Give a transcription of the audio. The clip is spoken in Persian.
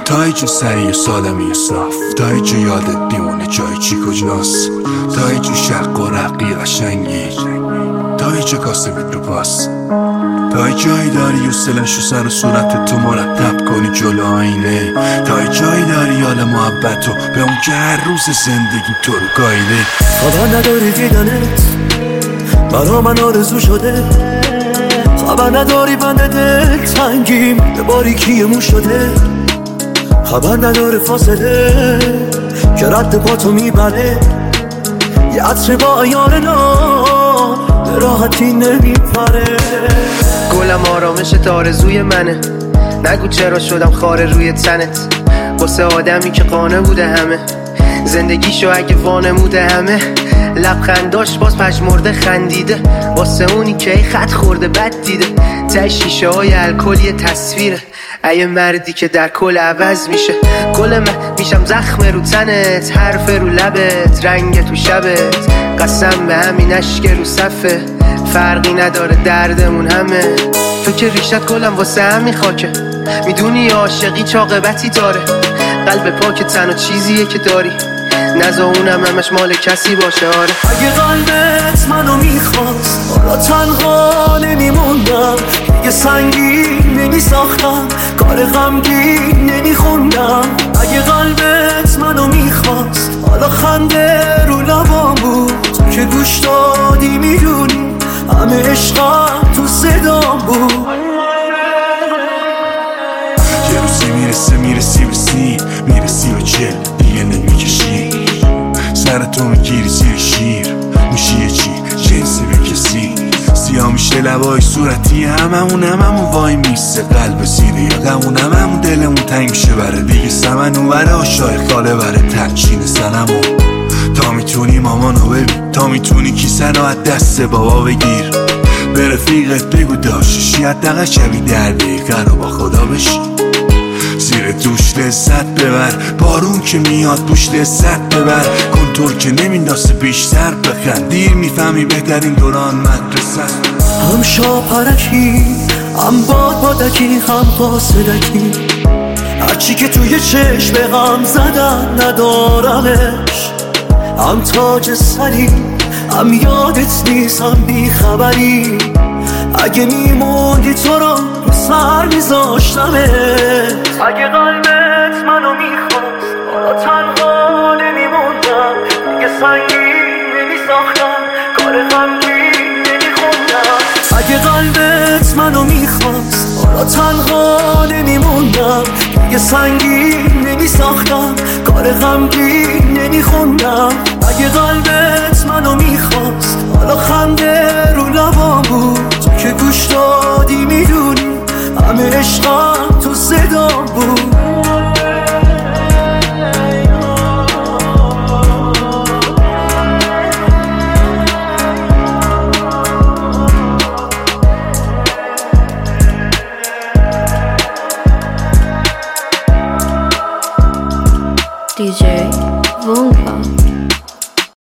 تا اینجا سریع سالمی صاف، تا اینجا یادت بیمونه جای چی کجاست، تا اینجا شق و رقی قشنگی، تا اینجا کاسه رو پاس، تا جایی داری حوصله‌شو سر و صورت تو مرتب کنی جلو آینه، تا جایی داری حال محبتو به اون که هر روز زندگی تو رو گاییده. خبر نداری دیدنت برا من آرزو شده، خبر نداری بند دل تنگیم به باریکی مو شده، خبر نداره فاصله که رد پا تو میبره، یه عطر با ایار نام به راحتی نمیپره. گلم آرامشت آرزوی منه، نگو چرا شدم خاره روی تنت، واسه آدمی که قانه بوده همه زندگیشو اگه وانموده همه، لبخنداش باز پشمرده خندیده، واسه اونی که ای خط خورده بد دیده، ته شیشه های الکل یه تصویره، ای مردی که در کل عوض میشه. کل من میشم زخم رو تنت، حرف رو لبت، رنگ تو شبت، قسم به همین اشک رو صفه، فرقی نداره دردمون همه. تو که ریشت کلم واسه همین خاکه، میدونی عاشقی چاقبتی داره، قلب پاک تنها چیزیه که داری، نزا اونم همش مال کسی باشه. آره اگه قلبت منو میخواست حالا تنها نمیموندم، دیگه سنگین نمیساختم، کار غمگین نمیخوندم. اگه قلبت منو میخواست حالا خنده رو لبام بود، تو که گوش دادی میدونی همه عشقم تو صدام بود. یه روزی میرسی به چل دیگه نمیکشی، سرتو میگیری زیر شیر، میشی یه چی جنسی به کسی، سیاه میشه لبای صورتی هممون وای میسته قلب سیری یادمون هممون دلمون تنگ میشه بره دیگه سمنو بره آشای خاله بره تنچین سنمون. تا میتونی مامانو ببین، تا میتونی کیسه رو از دست بابا بگیر، به رفیقت بگو داشتشی حداقل شبی در دقیقه رو با خدا بشی، زیر دوش لذت ببر، بارون که میاد بوش لذت ببر، کنتور که نمینداسه بیشتر بخند، دیر میفهمی بهترین دوران مدرسه است. هم شاپرکی هم بادکی هم قاصدکی، هرچی که توی چشم غم زدن ندارمش، هم تاج سری هم یادت نیست هم بیخبری، اگه میموندی تو رو سر میذاشتمت. اگه قلبت منو میخواست حالا تنها نمیموندم، دیگه سنگین نمیساختم، کار غمگین نمیخوندم. اگه قلبت منو میخواست حالا تنها نمیموندم، دیگه سنگین نمیساختم، کار غمگین نمیخوندم. اگه قلبت منو میخواست حالا خنده